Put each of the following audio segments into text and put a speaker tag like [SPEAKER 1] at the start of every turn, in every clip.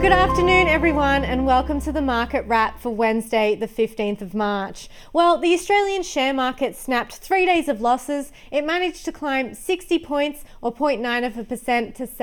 [SPEAKER 1] Good afternoon, everyone, and welcome to the market wrap for Wednesday, the 15th of March. Well, the Australian share market snapped 3 days of losses. It managed to climb 60 points or 0.9% to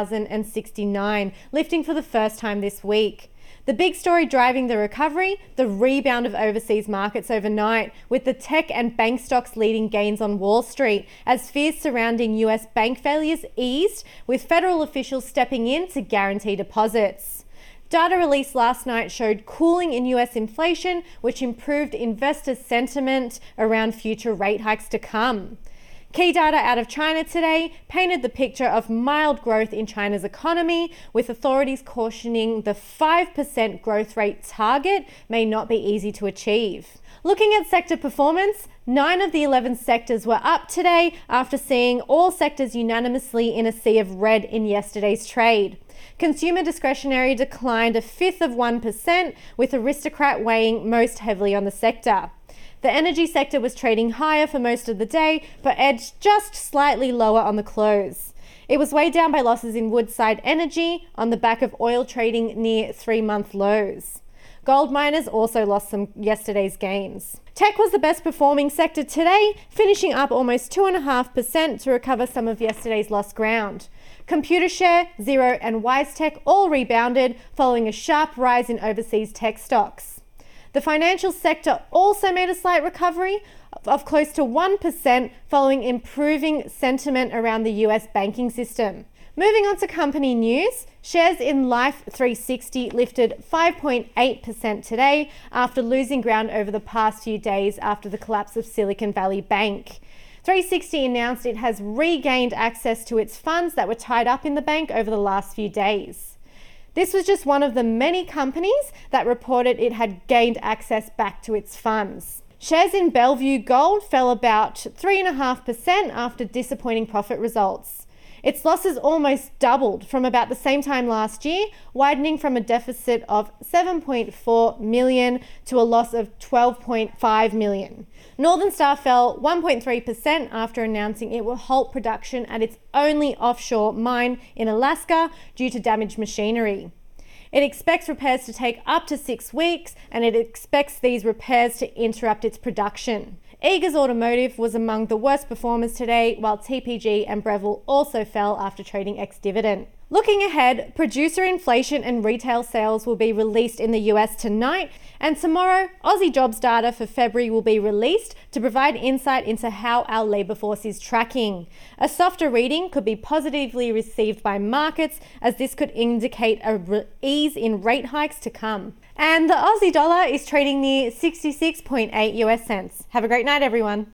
[SPEAKER 1] 7,069, lifting for the first time this week. The big story driving the recovery, the rebound of overseas markets overnight, with the tech and bank stocks leading gains on Wall Street as fears surrounding US bank failures eased, with federal officials stepping in to guarantee deposits. Data released last night showed cooling in US inflation, which improved investor sentiment around future rate hikes to come. Key data out of China today painted the picture of mild growth in China's economy, with authorities cautioning the 5% growth rate target may not be easy to achieve. Looking at sector performance, 9 of the 11 sectors were up today after seeing all sectors unanimously in a sea of red in yesterday's trade. Consumer discretionary declined 0.1%, with Aristocrat weighing most heavily on the sector. The energy sector was trading higher for most of the day, but edged just slightly lower on the close. It was weighed down by losses in Woodside Energy on the back of oil trading near 3-month lows. Gold miners also lost some yesterday's gains. Tech was the best performing sector today, finishing up almost 2.5% to recover some of yesterday's lost ground. Computershare, Xero and WiseTech all rebounded following a sharp rise in overseas tech stocks. The financial sector also made a slight recovery of close to 1% following improving sentiment around the US banking system. Moving on to company news, shares in Life360 lifted 5.8% today after losing ground over the past few days after the collapse of Silicon Valley Bank. 360 announced it has regained access to its funds that were tied up in the bank over the last few days. This was just one of the many companies that reported it had gained access back to its funds. Shares in Bellevue Gold fell about 3.5% after disappointing profit results. Its losses almost doubled from about the same time last year, widening from a deficit of 7.4 million to a loss of 12.5 million. Northern Star fell 1.3% after announcing it will halt production at its only offshore mine in Alaska due to damaged machinery. It expects repairs to take up to 6 weeks, and it expects these repairs to interrupt its production. Eagers Automotive was among the worst performers today, while TPG and Breville also fell after trading ex-dividend. Looking ahead, producer inflation and retail sales will be released in the US tonight, and tomorrow, Aussie jobs data for February will be released to provide insight into how our labour force is tracking. A softer reading could be positively received by markets, as this could indicate a ease in rate hikes to come. And the Aussie dollar is trading near 66.8 US cents. Have a great night, everyone.